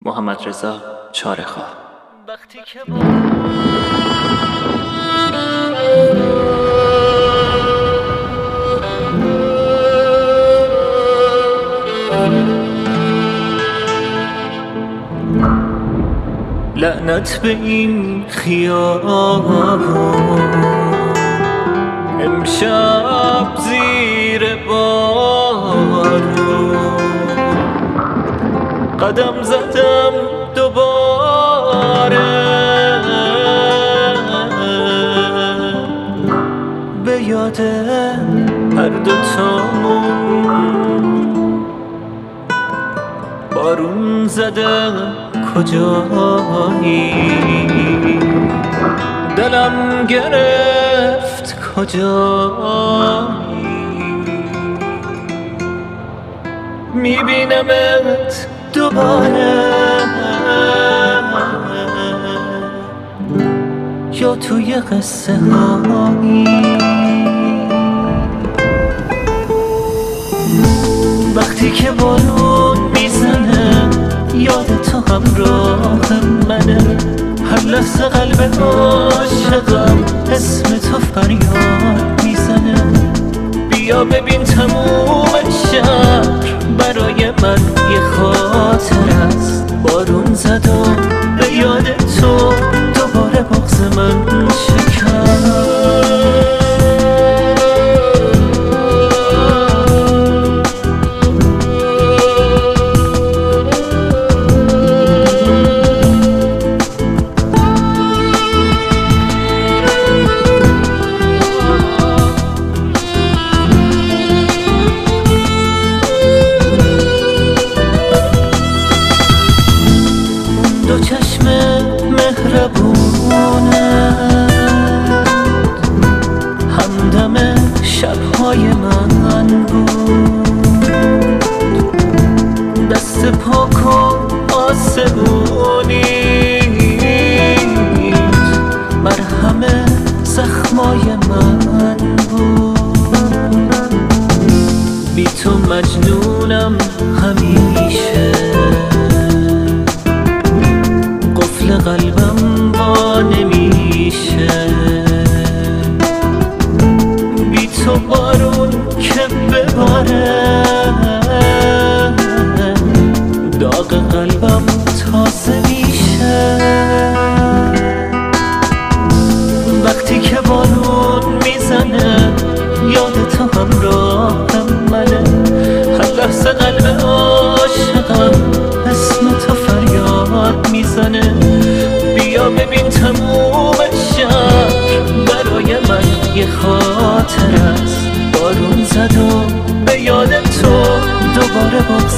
محمدرضا چاره‌خواه. وقتی که لعنت به این خیابون، امشب زیر بارون قدم زدم دوباره به یاد هر دوتامون. بارون زده کجایی، دلم گرفت کجایی، میبینمت دوباره یا توی قصه هایی. وقتی که بارون میزنه یاد تو همراه منه، هر لحظه قلب عاشقم اسم تو فریاد میزنه. بیا ببین تموم شهر برای من یه خاطر است. بارون زد و به یاد تو دوباره بغض من شکست. دو چشم مهربونت همدم شبهای من بود، دست پاک و آسمونیت مرهم زخمای من بود. بی تو مجنونم همیشه، قلبم با نمیشه. بی تو بارون که بباره داغ قلبم تازه میشه. وقتی که بارون میزنه یاد تو همراه منه، هر لحظه قلب عاشقم اسم تو فریاد میزنه. بیا ببین تموم شهر برای من یه خاطر است. بارون زد و به یاد تو دوباره بغض